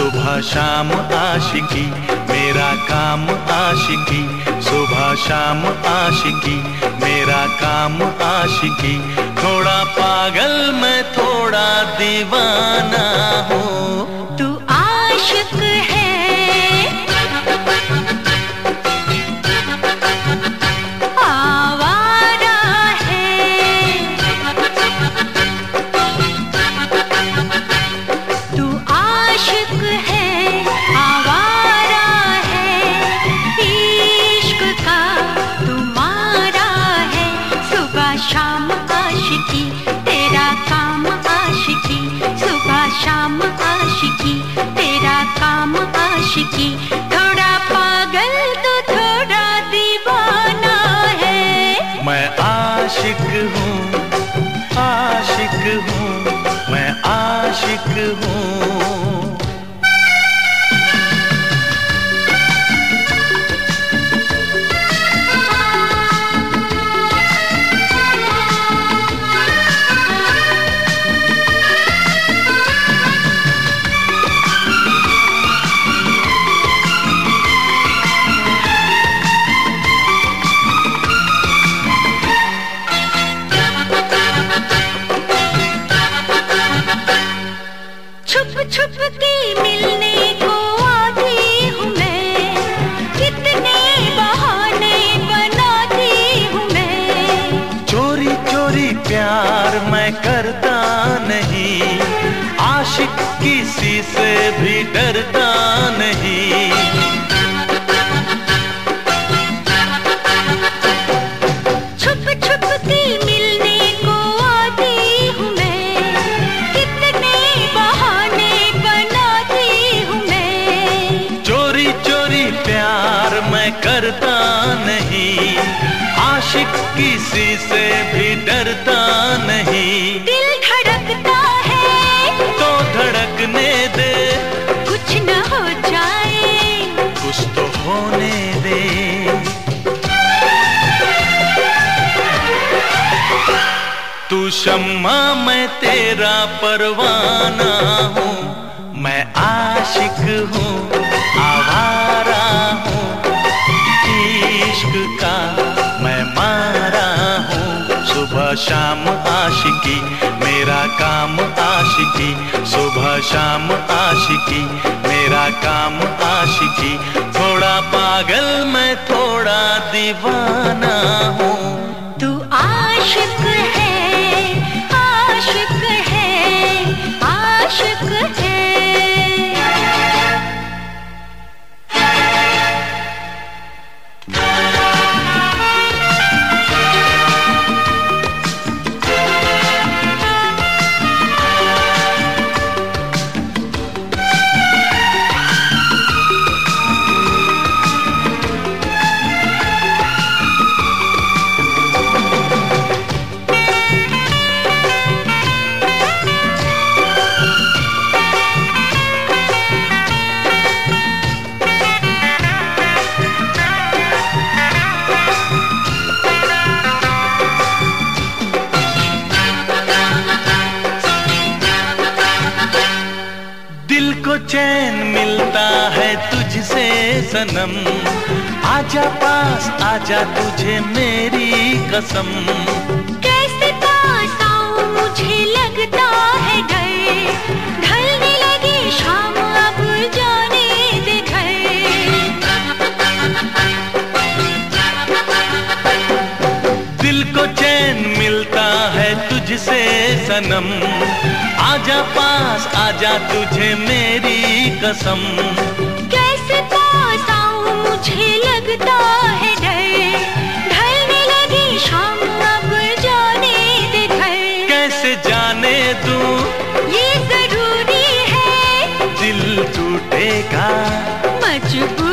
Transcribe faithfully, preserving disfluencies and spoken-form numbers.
सुबह शाम आशिकी, मेरा काम आशिकी। सुबह शाम आशिकी, मेरा काम आशिकी। थोड़ा पागल मैं थोड़ा दीवाना हूँ। तू आशिक है, आवारा है। तू आशिक है, आवारा है। इश्क का तुम्हारा है। सुबह शाम आशिकी, तेरा काम आशिकी। सुबह शाम आशिकी, तेरा काम आशिकी। थोड़ा पागल तो थोड़ा दीवाना है। मैं आशिक हूँ, आशिक हूँ, मैं आशिक हूँ। छुप छुप के मिलने को आती हूँ मैं, कितने बहाने बनाती हूँ मैं। चोरी चोरी प्यार मैं करता नहीं, आशिक किसी से भी डरता नहीं। छुप छुप के मिलने को आती हूँ मैं, कितने बहाने बनाती हूँ मैं। चोरी चोरी प्यार मैं करता नहीं, आशिक किसी से भी डरता नहीं। दिल धड़कता है तो धड़कने दे, कुछ न हो जाए, कुछ तो होने दे। तू शम्मा मैं तेरा परवाना हूँ। मैं आशिक हूँ, आवारा हूँ। इश्क का मैं मारा हूँ। सुबह शाम आशिकी, मेरा काम आशिकी। सुबह शाम आशिकी, मेरा काम आशिकी। थोड़ा पागल मैं थोड़ा दीवाना हूँ। तू आशिक है, आशिक है, आशिक है। दिल को चैन मिलता है तुझसे सनम। आजा पास आजा, तुझे मेरी कसम। कैसे पास आऊं, मुझे लगता है डर। ढलने लगी शाम, अब जाने दे घर। दिल को चैन मिलता है तुझसे सनम। आजा पास आजा, तुझे मेरी कसम। कैसे पास आऊं, मुझे लगता है डर। ढलने लगी शाम, अब जाने दे घर। कैसे जाने दूं, ये जरूरी है, दिल टूटेगा। मजबूर